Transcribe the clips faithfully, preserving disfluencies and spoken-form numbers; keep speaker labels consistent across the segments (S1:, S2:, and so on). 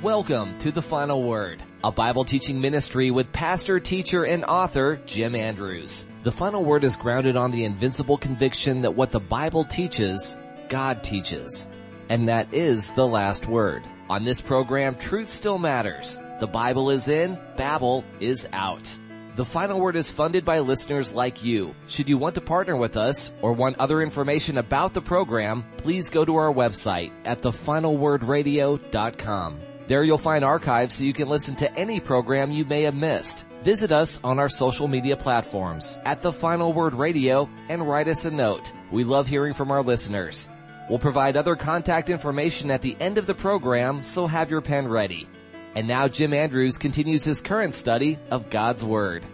S1: Welcome to The Final Word, a Bible teaching ministry with pastor, teacher, and author Jim Andrews. The Final Word is grounded on the invincible conviction that what the Bible teaches, God teaches. And that is the last word. On this program, truth still matters. The Bible is in, Babel is out. The Final Word is funded by listeners like you. Should you want to partner with us or want other information about the program, please go to our website at the final word radio dot com. There you'll find archives so you can listen to any program you may have missed. Visit us on our social media platforms at The Final Word Radio and write us a note. We love hearing from our listeners. We'll provide other contact information at the end of the program, so have your pen ready. And now Jim Andrews continues his current study of God's Word.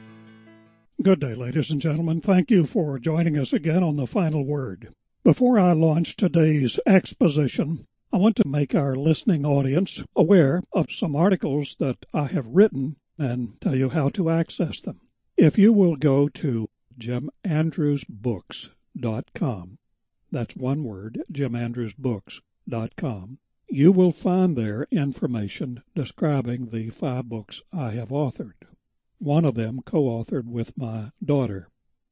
S2: Good day, ladies and gentlemen. Thank you for joining us again on The Final Word. Before I launch today's exposition, I want to make our listening audience aware of some articles that I have written and tell you how to access them. If you will go to jim andrews books dot com, that's one word, jim andrews books dot com, you will find there information describing the five books I have authored, one of them co-authored with my daughter.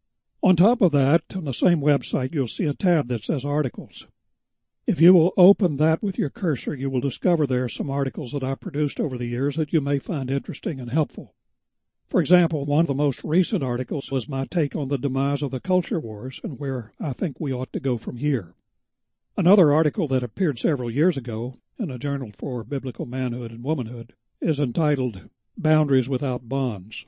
S2: On top of that, on the same website, you'll see a tab that says Articles. If you will open that with your cursor, you will discover there are some articles that I produced over the years that you may find interesting and helpful. For example, one of the most recent articles was my take on the demise of the culture wars and where I think we ought to go from here. Another article that appeared several years ago in a journal for biblical manhood and womanhood is entitled Boundaries Without Bonds.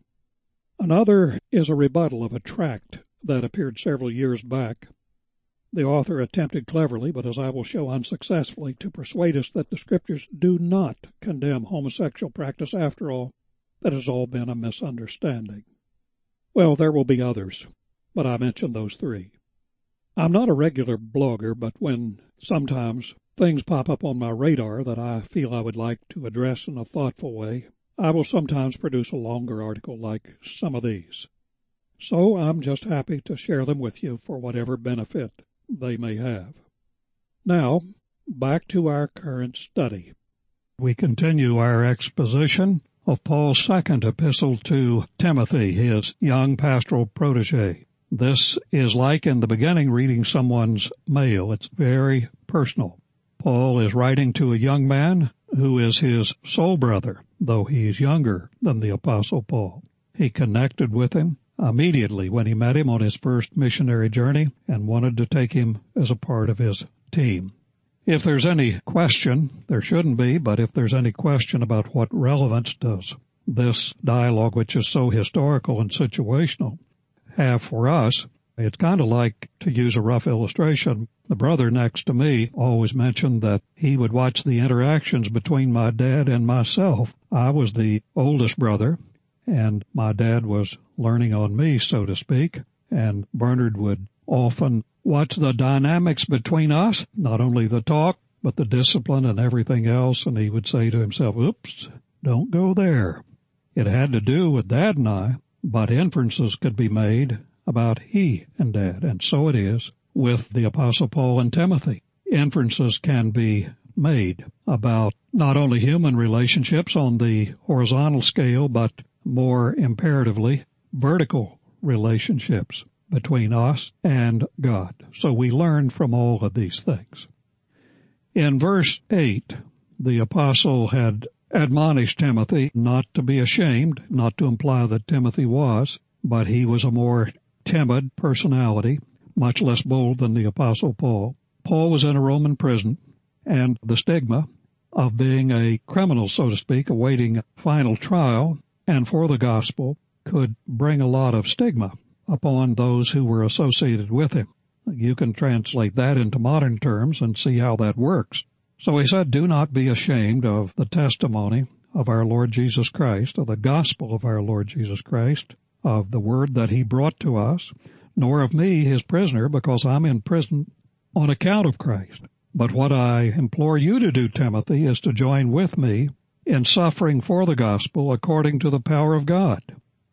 S2: Another is a rebuttal of a tract that appeared several years back. The author attempted cleverly, but as I will show unsuccessfully, to persuade us that the Scriptures do not condemn homosexual practice after all. That has all been a misunderstanding. Well, there will be others, but I mentioned those three. I'm not a regular blogger, but when sometimes things pop up on my radar that I feel I would like to address in a thoughtful way, I will sometimes produce a longer article like some of these. So I'm just happy to share them with you for whatever benefit they may have. Now, back to our current study. We continue our exposition of Paul's second epistle to Timothy, his young pastoral protege. This is like in the beginning reading someone's mail. It's very personal. Paul is writing to a young man who is his soul brother, though he's younger than the Apostle Paul. He connected with him immediately when he met him on his first missionary journey and wanted to take him as a part of his team. If there's any question, there shouldn't be, but if there's any question about what relevance does this dialogue, which is so historical and situational, have for us, it's kind of like, to use a rough illustration, the brother next to me always mentioned that he would watch the interactions between my dad and myself. I was the oldest brother, and my dad was learning on me, so to speak, and Bernard would often watch the dynamics between us, not only the talk, but the discipline and everything else, and he would say to himself, oops, don't go there. It had to do with Dad and I, but inferences could be made about he and Dad, and so it is with the Apostle Paul and Timothy. Inferences can be made about not only human relationships on the horizontal scale, but more imperatively, vertical relationships between us and God. So we learn from all of these things. In verse eight, the apostle had admonished Timothy not to be ashamed, not to imply that Timothy was, but he was a more timid personality, much less bold than the apostle Paul. Paul was in a Roman prison, and the stigma of being a criminal, so to speak, awaiting final trial and for the gospel could bring a lot of stigma upon those who were associated with him. You can translate that into modern terms and see how that works. So he said, do not be ashamed of the testimony of our Lord Jesus Christ, of the gospel of our Lord Jesus Christ, of the word that he brought to us, nor of me, his prisoner, because I'm in prison on account of Christ. But what I implore you to do, Timothy, is to join with me in suffering for the gospel according to the power of God.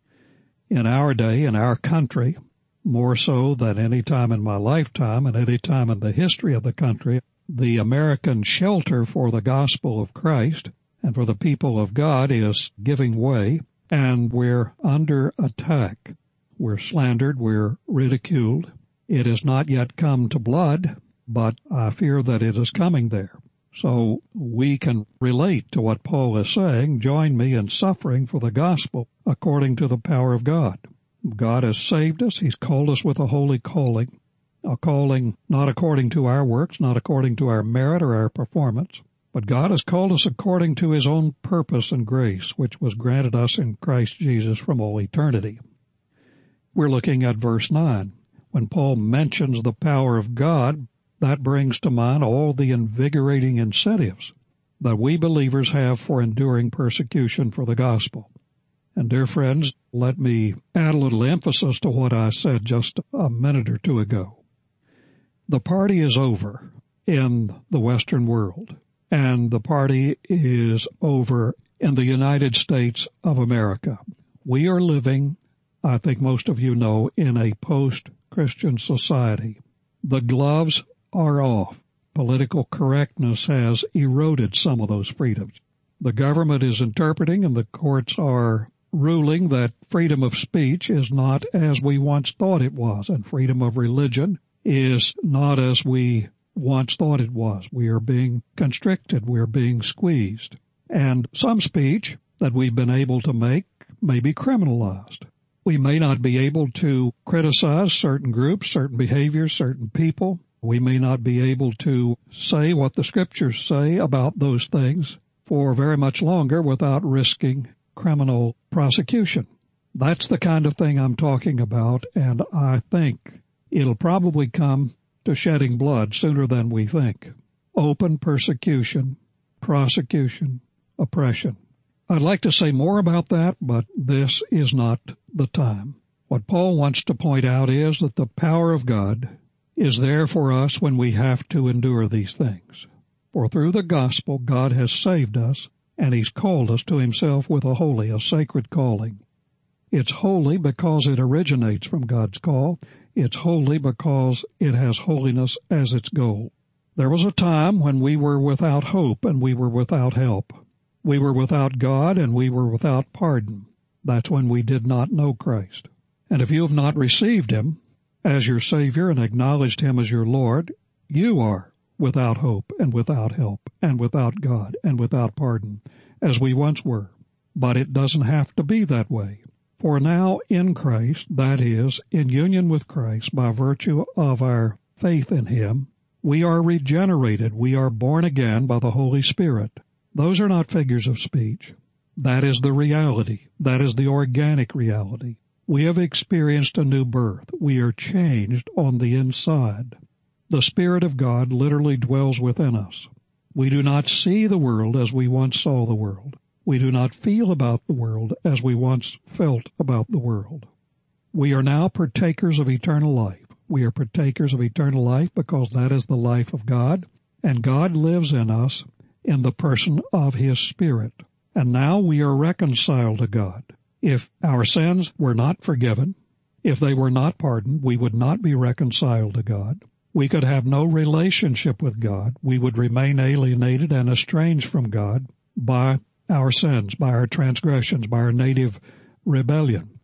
S2: In our day, in our country, more so than any time in my lifetime and any time in the history of the country, the American shelter for the gospel of Christ and for the people of God is giving way, and we're under attack. We're slandered, we're ridiculed. It has not yet come to blood, but I fear that it is coming there. So we can relate to what Paul is saying, join me in suffering for the gospel according to the power of God. God has saved us. He's called us with a holy calling, a calling not according to our works, not according to our merit or our performance, but God has called us according to His own purpose and grace, which was granted us in Christ Jesus from all eternity. We're looking at verse nine. When Paul mentions the power of God, that brings to mind all the invigorating incentives that we believers have for enduring persecution for the gospel. And dear friends, let me add a little emphasis to what I said just a minute or two ago. The party is over in the Western world, and the party is over in the United States of America. We are living, I think most of you know, in a post-Christian society. The gloves are off. Political correctness has eroded some of those freedoms. The government is interpreting and the courts are ruling that freedom of speech is not as we once thought it was, and freedom of religion is not as we once thought it was. We are being constricted. We are being squeezed. And some speech that we've been able to make may be criminalized. We may not be able to criticize certain groups, certain behaviors, certain people. We may not be able to say what the Scriptures say about those things for very much longer without risking criminal prosecution. That's the kind of thing I'm talking about, and I think it'll probably come to shedding blood sooner than we think. Open persecution, prosecution, oppression. I'd like to say more about that, but this is not the time. What Paul wants to point out is that the power of God is there for us when we have to endure these things. For through the gospel, God has saved us, and He's called us to Himself with a holy, a sacred calling. It's holy because it originates from God's call. It's holy because it has holiness as its goal. There was a time when we were without hope and we were without help. We were without God and we were without pardon. That's when we did not know Christ. And if you have not received Him as your Savior and acknowledged Him as your Lord, you are without hope and without help and without God and without pardon, as we once were. But it doesn't have to be that way. For now in Christ, that is, in union with Christ, by virtue of our faith in Him, we are regenerated. We are born again by the Holy Spirit. Those are not figures of speech. That is the reality. That is the organic reality. We have experienced a new birth. We are changed on the inside. The Spirit of God literally dwells within us. We do not see the world as we once saw the world. We do not feel about the world as we once felt about the world. We are now partakers of eternal life. We are partakers of eternal life because that is the life of God, and God lives in us in the person of His Spirit. And now we are reconciled to God. If our sins were not forgiven, if they were not pardoned, we would not be reconciled to God. We could have no relationship with God. We would remain alienated and estranged from God by our sins, by our transgressions, by our native rebellion.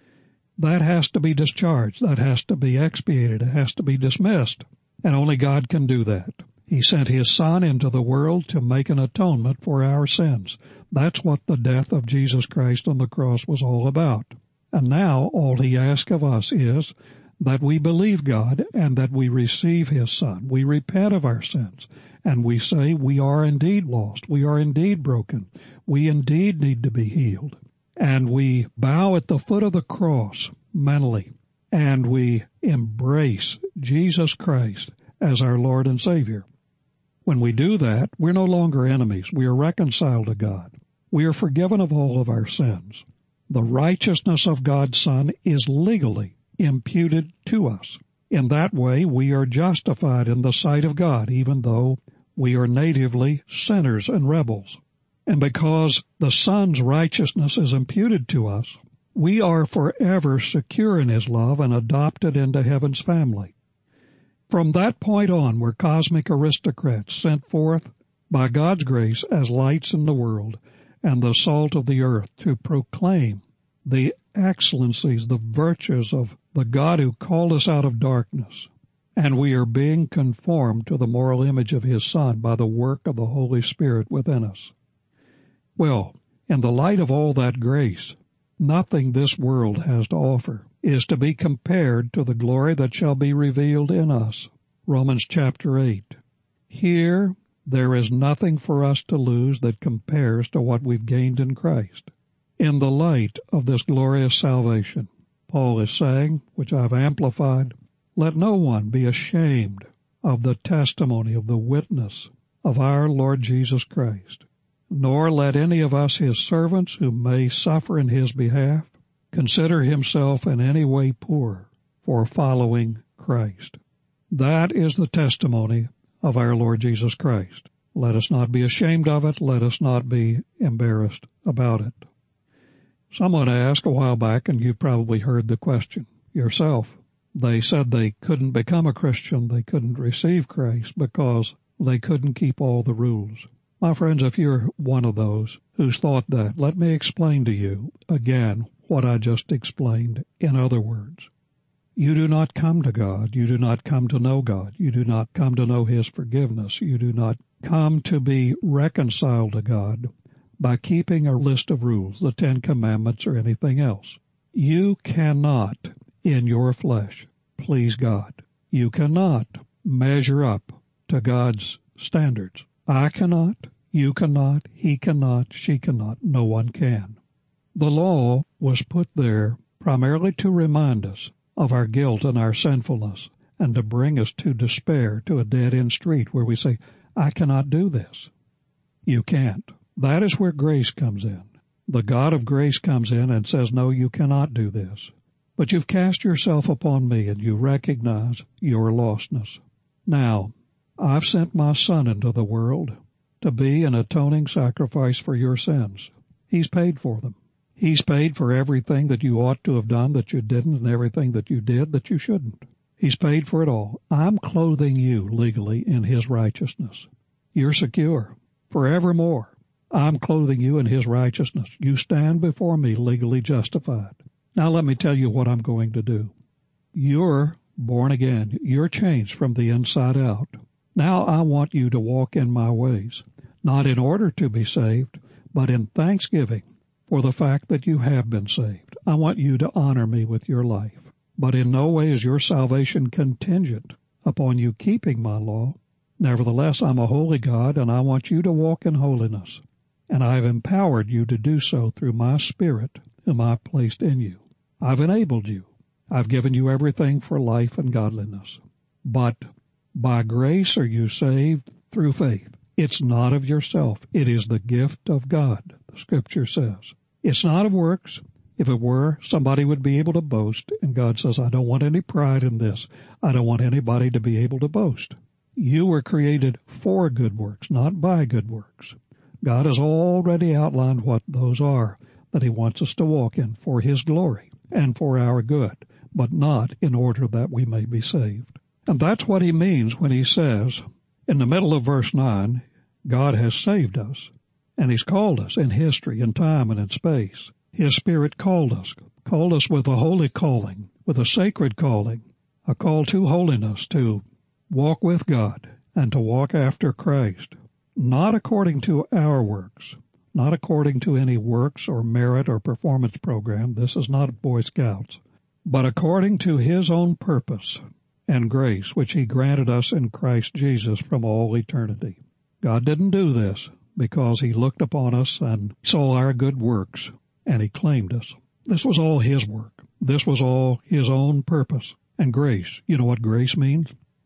S2: That has to be discharged. That has to be expiated. It has to be dismissed. And only God can do that. He sent His Son into the world to make an atonement for our sins. That's what the death of Jesus Christ on the cross was all about. And now all He asks of us is that we believe God and that we receive His Son. We repent of our sins and we say we are indeed lost. We are indeed broken. We indeed need to be healed. And we bow at the foot of the cross mentally and we embrace Jesus Christ as our Lord and Savior. When we do that, we're no longer enemies. We are reconciled to God. We are forgiven of all of our sins. The righteousness of God's Son is legally imputed to us. In that way, we are justified in the sight of God, even though we are natively sinners and rebels. And because the Son's righteousness is imputed to us, we are forever secure in His love and adopted into heaven's family. From that point on, we're cosmic aristocrats sent forth by God's grace as lights in the world and the salt of the earth, to proclaim the excellencies, the virtues of the God who called us out of darkness. And we are being conformed to the moral image of His Son by the work of the Holy Spirit within us. Well, in the light of all that grace, nothing this world has to offer is to be compared to the glory that shall be revealed in us. Romans chapter eight. Here there is nothing for us to lose that compares to what we've gained in Christ. In the light of this glorious salvation, Paul is saying, which I've amplified, let no one be ashamed of the testimony of the witness of our Lord Jesus Christ, nor let any of us his servants who may suffer in his behalf consider himself in any way poor for following Christ. That is the testimony of our Lord Jesus Christ. Let us not be ashamed of it. Let us not be embarrassed about it. Someone asked a while back, and you've probably heard the question yourself. They said they couldn't become a Christian, they couldn't receive Christ because they couldn't keep all the rules. My friends, if you're one of those who's thought that, let me explain to you again what I just explained. In other words, you do not come to God. You do not come to know God. You do not come to know His forgiveness. You do not come to be reconciled to God by keeping a list of rules, the Ten Commandments or anything else. You cannot, in your flesh, please God. You cannot measure up to God's standards. I cannot, you cannot, he cannot, she cannot, no one can. The law was put there primarily to remind us of our guilt and our sinfulness, and to bring us to despair, to a dead-end street where we say, I cannot do this. You can't. That is where grace comes in. The God of grace comes in and says, no, you cannot do this. But you've cast yourself upon me, and you recognize your lostness. Now, I've sent my Son into the world to be an atoning sacrifice for your sins. He's paid for them. He's paid for everything that you ought to have done that you didn't, and everything that you did that you shouldn't. He's paid for it all. I'm clothing you legally in His righteousness. You're secure forevermore. I'm clothing you in His righteousness. You stand before me legally justified. Now let me tell you what I'm going to do. You're born again. You're changed from the inside out. Now I want you to walk in my ways, not in order to be saved, but in thanksgiving for the fact that you have been saved. I want you to honor me with your life. But in no way is your salvation contingent upon you keeping my law. Nevertheless, I'm a holy God, and I want you to walk in holiness. And I've empowered you to do so through my Spirit, whom I've placed in you. I've enabled you. I've given you everything for life and godliness. But by grace are you saved through faith. It's not of yourself. It is the gift of God, the Scripture says. It's not of works. If it were, somebody would be able to boast, and God says, I don't want any pride in this. I don't want anybody to be able to boast. You were created for good works, not by good works. God has already outlined what those are that He wants us to walk in for His glory and for our good, but not in order that we may be saved. And that's what He means when He says, in the middle of verse nine, God has saved us, and He's called us in history, in time, and in space. His Spirit called us, called us with a holy calling, with a sacred calling, a call to holiness, to walk with God and to walk after Christ, not according to our works, not according to any works or merit or performance program. This is not Boy Scouts, but according to His own purpose and grace, which He granted us in Christ Jesus from all eternity. God didn't do this because He looked upon us and saw our good works, and He claimed us. This was all His work. This was all His own purpose and grace. You know what grace means?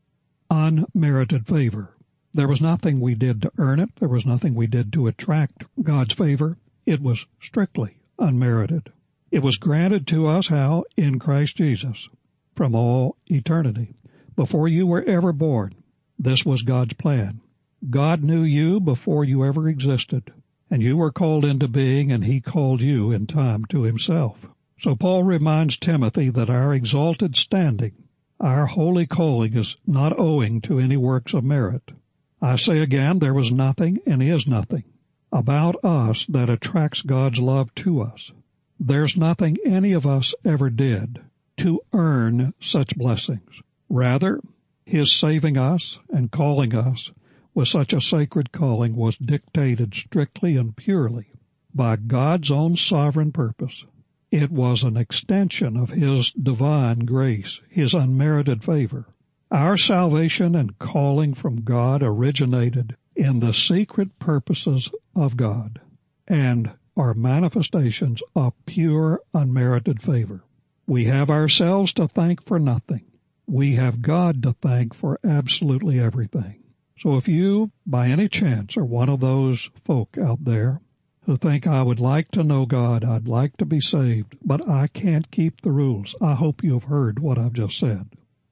S2: Unmerited favor. There was nothing we did to earn it. There was nothing we did to attract God's favor. It was strictly unmerited. It was granted to us how? In Christ Jesus, from all eternity. Before you were ever born, this was God's plan. God knew you before you ever existed, and you were called into being, and He called you in time to Himself. So Paul reminds Timothy that our exalted standing, our holy calling, is not owing to any works of merit. I say again, there was nothing and is nothing about us that attracts God's love to us. There's nothing any of us ever did to earn such blessings. Rather, His saving us and calling us with such a sacred calling was dictated strictly and purely by God's own sovereign purpose. It was an extension of His divine grace, His unmerited favor. Our salvation and calling from God originated in the secret purposes of God and are manifestations of pure, unmerited favor. We have ourselves to thank for nothing. We have God to thank for absolutely everything. So if you, by any chance, are one of those folk out there who think, I would like to know God, I'd like to be saved, but I can't keep the rules, I hope you've heard what I've just said.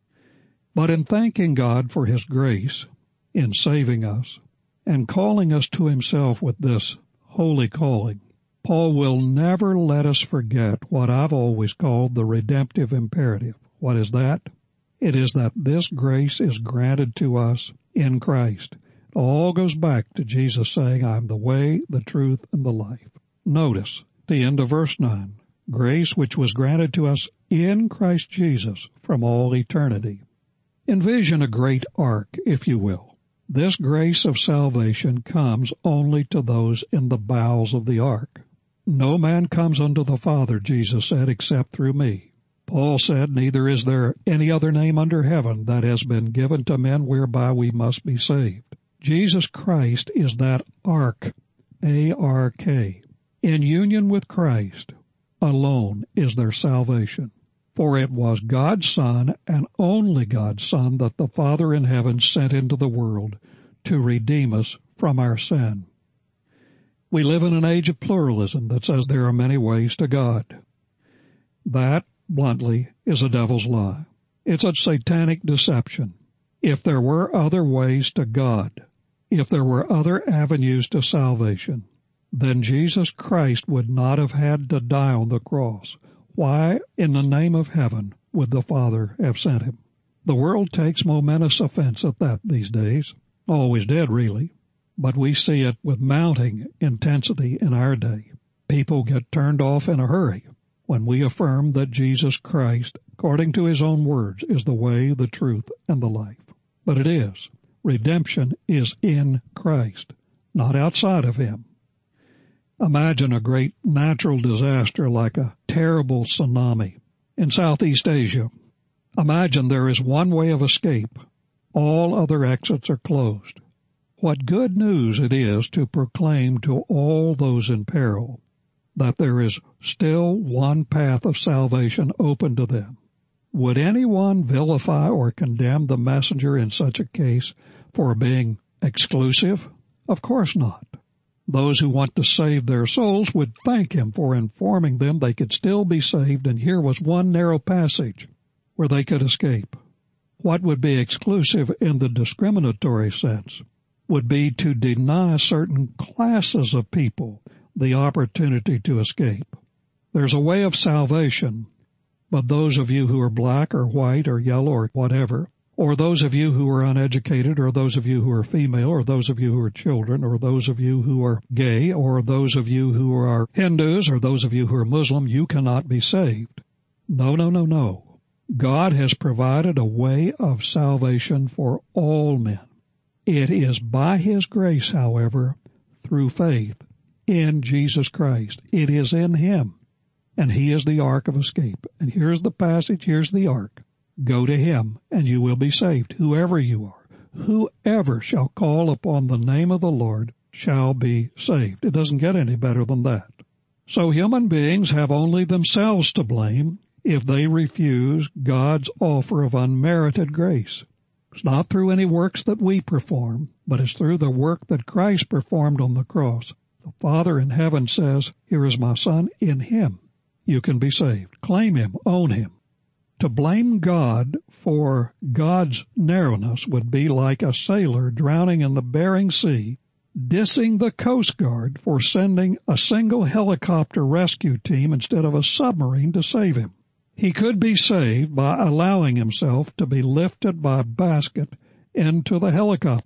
S2: But in thanking God for His grace, in saving us, and calling us to Himself with this holy calling, Paul will never let us forget what I've always called the redemptive imperative. What is that? It is that this grace is granted to us in Christ. It all goes back to Jesus saying, I am the way, the truth, and the life. Notice the end of verse nine. Grace which was granted to us in Christ Jesus from all eternity. Envision a great ark, if you will. This grace of salvation comes only to those in the bowels of the ark. No man comes unto the Father, Jesus said, except through me. Paul said, neither is there any other name under heaven that has been given to men whereby we must be saved. Jesus Christ is that ark, A R K. In union with Christ alone is their salvation. For it was God's Son, and only God's Son, that the Father in heaven sent into the world to redeem us from our sin. We live in an age of pluralism that says there are many ways to God. That, bluntly, is a devil's lie. It's a satanic deception. If there were other ways to God, if there were other avenues to salvation, then Jesus Christ would not have had to die on the cross. Why, in the name of heaven, would the Father have sent Him? The world takes momentous offense at that these days. Always did, really. But we see it with mounting intensity in our day. People get turned off in a hurry when we affirm that Jesus Christ, according to His own words, is the way, the truth, and the life. But it is. Redemption is in Christ, not outside of Him. Imagine a great natural disaster like a terrible tsunami in Southeast Asia. Imagine there is one way of escape. All other exits are closed. What good news it is to proclaim to all those in peril that there is still one path of salvation open to them. Would anyone vilify or condemn the messenger in such a case for being exclusive? Of course not. Those who want to save their souls would thank him for informing them they could still be saved, and here was one narrow passage where they could escape. What would be exclusive in the discriminatory sense would be to deny certain classes of people the opportunity to escape. There's a way of salvation, but those of you who are black or white or yellow or whatever, or those of you who are uneducated, or those of you who are female, or those of you who are children, or those of you who are gay, or those of you who are Hindus, or those of you who are Muslim, you cannot be saved. No, no, no, no. God has provided a way of salvation for all men. It is by His grace, however, through faith in Jesus Christ. It is in Him, and He is the ark of escape. And here's the passage, here's the ark. Go to Him, and you will be saved, whoever you are. Whoever shall call upon the name of the Lord shall be saved. It doesn't get any better than that. So human beings have only themselves to blame if they refuse God's offer of unmerited grace. It's not through any works that we perform, but it's through the work that Christ performed on the cross. The Father in heaven says, here is my Son, in Him you can be saved. Claim Him, own Him. To blame God for God's narrowness would be like a sailor drowning in the Bering Sea, dissing the Coast Guard for sending a single helicopter rescue team instead of a submarine to save him. He could be saved by allowing himself to be lifted by a basket into the helicopter.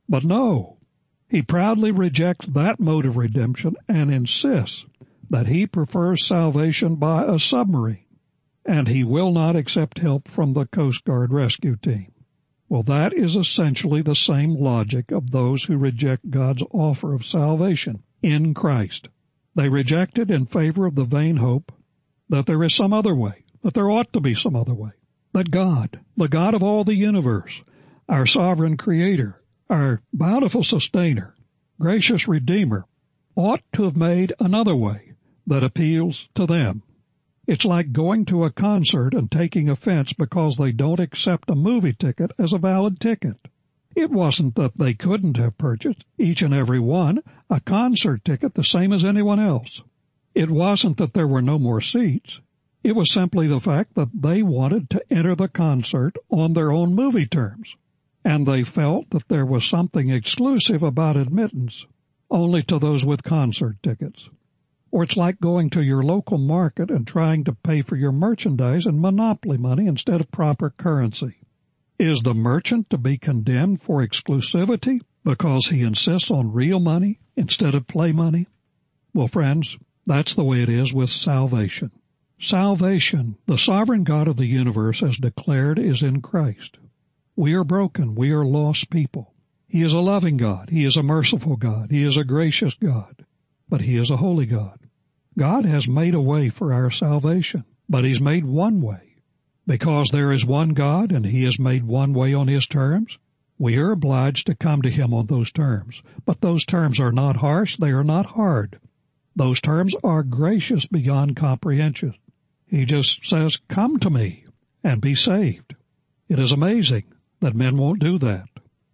S2: But no, he proudly rejects that mode of redemption and insists that he prefers salvation by a submarine, and he will not accept help from the Coast Guard rescue team. Well, that is essentially the same logic of those who reject God's offer of salvation in Christ. They reject it in favor of the vain hope that there is some other way, that there ought to be some other way, that God, the God of all the universe, our sovereign creator, our bountiful sustainer, gracious redeemer, ought to have made another way that appeals to them. It's like going to a concert and taking offense because they don't accept a movie ticket as a valid ticket. It wasn't that they couldn't have purchased, each and every one, a concert ticket the same as anyone else. It wasn't that there were no more seats. It was simply the fact that they wanted to enter the concert on their own movie terms, and they felt that there was something exclusive about admittance only to those with concert tickets. Or it's like going to your local market and trying to pay for your merchandise in monopoly money instead of proper currency. Is the merchant to be condemned for exclusivity because he insists on real money instead of play money? Well, friends, that's the way it is with salvation. Salvation, the sovereign God of the universe has declared, is in Christ. We are broken. We are lost people. He is a loving God. He is a merciful God. He is a gracious God. But He is a holy God. God has made a way for our salvation, but He's made one way. Because there is one God and He has made one way on His terms, we are obliged to come to Him on those terms. But those terms are not harsh. They are not hard. Those terms are gracious beyond comprehension. He just says, come to me and be saved. It is amazing that men won't do that.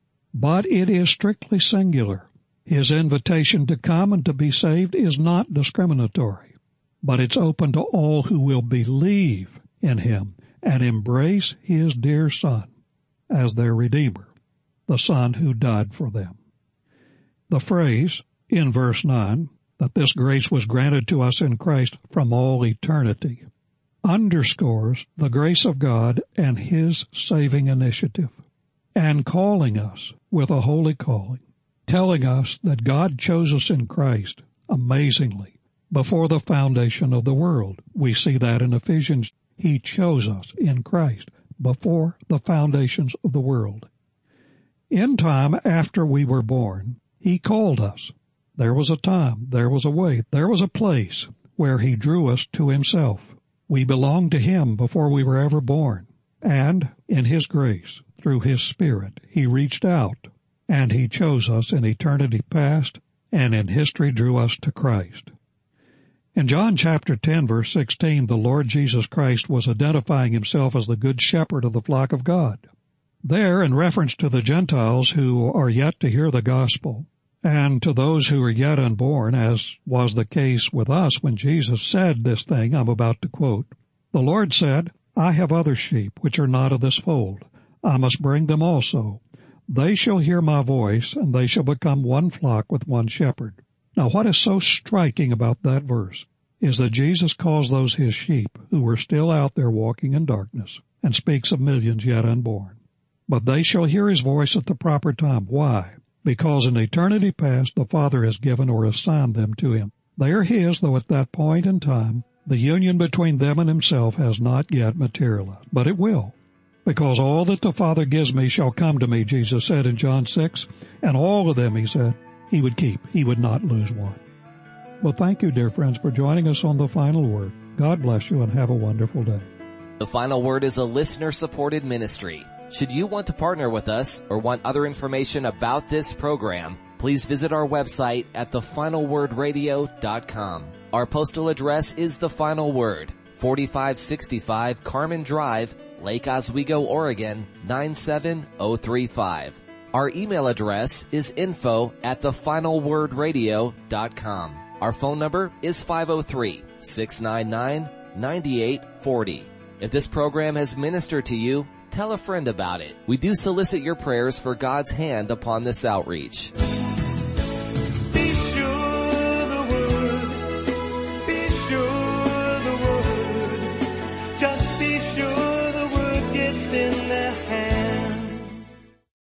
S2: But it is strictly singular. His invitation to come and to be saved is not discriminatory, but it's open to all who will believe in Him and embrace His dear Son as their Redeemer, the Son who died for them. The phrase in verse nine, that this grace was granted to us in Christ from all eternity, underscores the grace of God and His saving initiative, and calling us with a holy calling, telling us that God chose us in Christ, amazingly, before the foundation of the world. We see that in Ephesians. He chose us in Christ before the foundations of the world. In time after we were born, He called us. There was a time, there was a way, there was a place where He drew us to Himself. We belonged to Him before we were ever born. And in His grace, through His Spirit, He reached out, and He chose us in eternity past, and in history drew us to Christ. In John chapter ten, verse sixteen, the Lord Jesus Christ was identifying Himself as the good shepherd of the flock of God. There, in reference to the Gentiles who are yet to hear the gospel, and to those who are yet unborn, as was the case with us when Jesus said this thing I'm about to quote, the Lord said, I have other sheep which are not of this fold. I must bring them also. They shall hear my voice, and they shall become one flock with one shepherd. Now, what is so striking about that verse is that Jesus calls those His sheep who were still out there walking in darkness, and speaks of millions yet unborn. But they shall hear His voice at the proper time. Why? Because in eternity past the Father has given or assigned them to Him. They are His, though at that point in time the union between them and Himself has not yet materialized. But it will. Because all that the Father gives me shall come to me, Jesus said in John six, and all of them, He said, He would keep. He would not lose one. Well, thank you, dear friends, for joining us on The Final Word. God bless you and have a wonderful day.
S1: The Final Word is a listener-supported ministry. Should you want to partner with us or want other information about this program, please visit our website at the final word radio dot com. Our postal address is The Final Word, forty-five sixty-five Carmen Drive, Lake Oswego, Oregon, nine seven oh three five. Our email address is info at the final word radio dot com. Our phone number is five oh three, six nine nine, nine eight four oh. If this program has ministered to you, tell a friend about it. We do solicit your prayers for God's hand upon this outreach.